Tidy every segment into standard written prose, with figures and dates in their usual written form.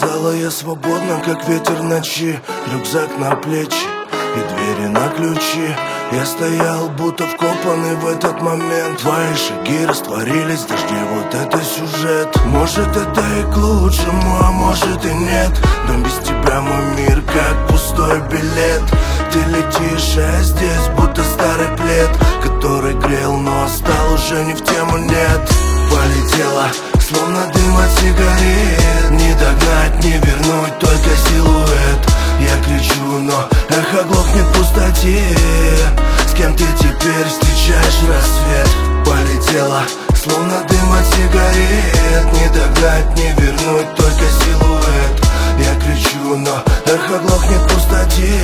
Сказала я свободно, как ветер ночи. Рюкзак на плечи и двери на ключи. Я стоял, будто вкопанный в этот момент. Твои шаги растворились в дожде, вот это сюжет. Может это и к лучшему, а может и нет. Но без тебя мой мир как пустой билет. Ты летишь, а я здесь будто старый плед, который грел, но стал уже не в тему, нет. Полетела, словно дым от сигарет. Не догнать, не вернуть, только силуэт. Я кричу, но эхо глохнет в пустоте. С кем ты теперь встречаешь рассвет? Полетела, словно дым от сигарет. Не догнать, не вернуть, только силуэт. Я кричу, но эхо глохнет в пустоте.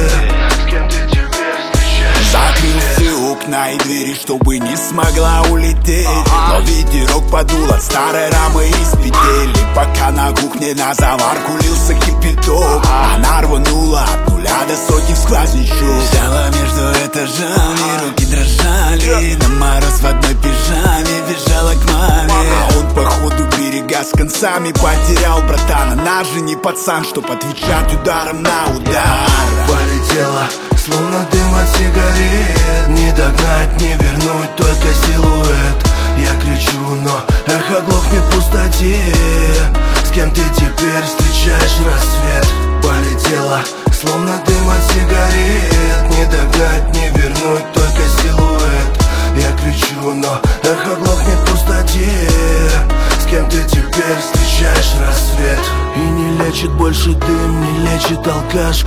С кем ты теперь встречаешь? Закрыл все окна и двери, чтобы не смогла улететь. Но ветерок подул от старой рамы из петель. И пока на кухне на заварку лился кипяток, она рванула от нуля до сотни сквознячок. Взяла между этажами, руки дрожали. На мороз в одной пижаме бежала к маме. А он походу берега с концами потерял, братан. Она же не пацан, чтоб отвечать ударом на удар. Полетела, словно дым от сигарет. Не догнать, не вернуть, только силуэт. Я кричу, но эхо глохнет в пустоте. С кем ты теперь встречаешь рассвет? Полетела, словно дым от сигарет. Не догнать, не вернуть, только силуэт. Я кричу, но эхо глохнет в пустоте. С кем ты теперь встречаешь рассвет? И не лечит больше дым, не лечит алкашка.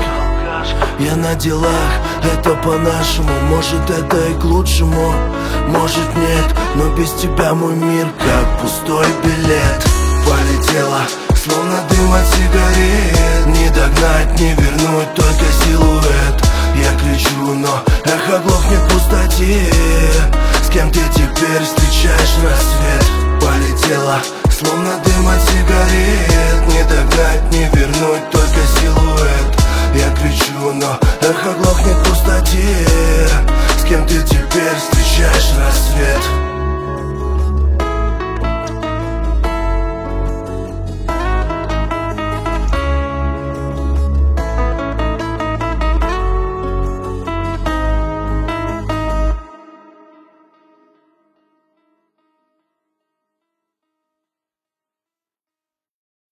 Я на делах, это по-нашему. Может это и к лучшему, может нет. Но без тебя мой мир как пустой билет. Полетела, словно дым от сигарет. Не догнать, не вернуть, только силуэт. Я кричу, но эхо глохнет в пустоте. С кем ты теперь встречаешь рассвет? Полетела, словно дым от сигарет. Не